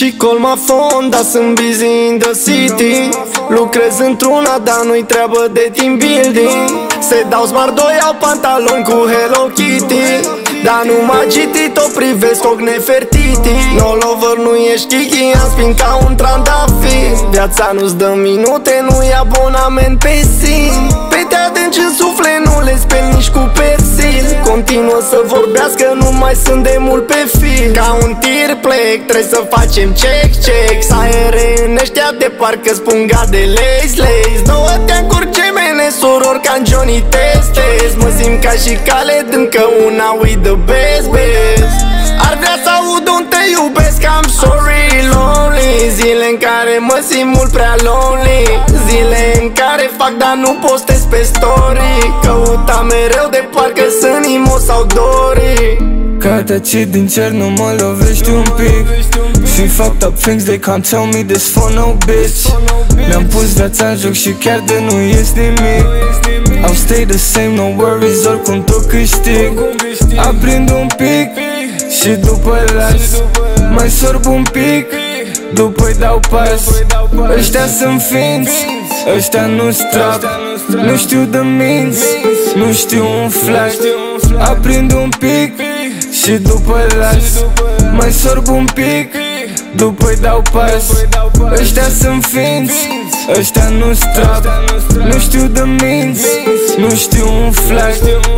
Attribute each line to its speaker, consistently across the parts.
Speaker 1: Și call my phone, dar sunt busy in the city. Lucrez într-una, dar nu-i treabă de team building. Se dau smart, doi au pantaloni cu Hello Kitty. Dar numai GT tot privesc ochi nefertiti. No lover, nu ești Kiki, am spin ca un trandafir. Viața nu-ți dă minute, nu-i abonament pe sim. Pe te adânci în suflet, nu le speli nici cu persil. Continuă să vorbească, nu mai sunt de mult pe fil. Ca un tir plec, trebuie să facem check Să aere în ăștia de parcă spun de lace Două teancuri gemene, surori ca Johnny Testes. Mă simt ca și Khaled, încă una with the best Ar vrea să aud un te iubesc, I'm sorry, lonely. Zile în care mă simt mult prea lonely. Zile în care fac, dar nu postez pe story. Căuta mereu de parcă sunt Imo sau Dori.
Speaker 2: Ca tăcit din cer, nu mă lovești un pic. See fucked up things, they can't tell me this for no bitch. Mi-am pus viața în joc și chiar de nu ies nimic. I'll stay the same, no worries, oricum tot câștig. Aprind un pic și după las. Mai sorb un pic, după-i dau pas. Ăștia sunt ființi, ăștia nu-s trap. Nu știu de minți, nu știu un flash. Aprind un pic și după las. Mai sorb un pic, după-i dau pas. Ăștia sunt ființi, ăștia nu-s trap. Nu știu de minți, nu știu un flash.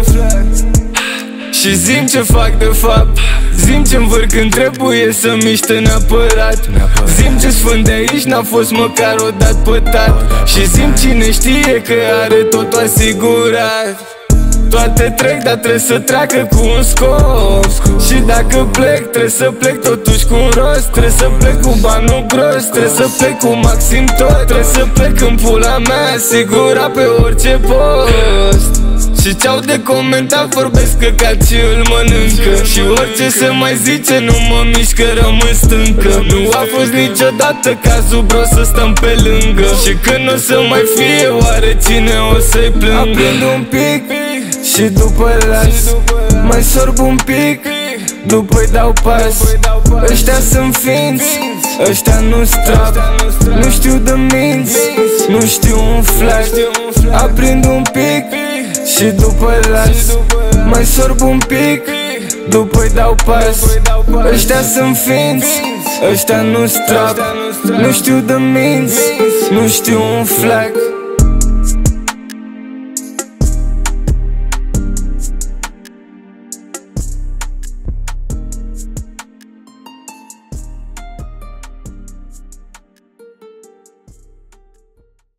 Speaker 2: Și zim ce fac de fapt, zim ce-mi văr când trebuie să miște neapărat. Zim ce sfânt de aici n-a fost măcar o dat pătat. Și zim cine știe că are totul asigurat. Toate trec, dar trebuie să treacă cu un scop. Și dacă plec, trebuie să plec totuși cu un rost. Trebuie să plec cu banul gros, trebuie să plec cu maxim tot. Trebuie să plec în pula mea, asigura pe orice post. Și ce-au de comentat vorbesc căcat și îl mănâncă. Și orice se mai zice nu mă mișcă, rămân stâncă. Nu a fost niciodată cazul, bro, să stăm pe lângă. Și când o să mai fie, oare cine o să-i plângă? Aprind un pic și după las. Mai sorb un pic, după-i dau pas. Ăștia sunt ființi, ăștia nu-s trap. Nu știu de minți, nu știu un flash. Aprind un pic și după las. Mai sorb un pic, după-i dau pas. Ăștia sunt ființi, ăștia nu-s trap. Nu știu de minți, nu știu un flash.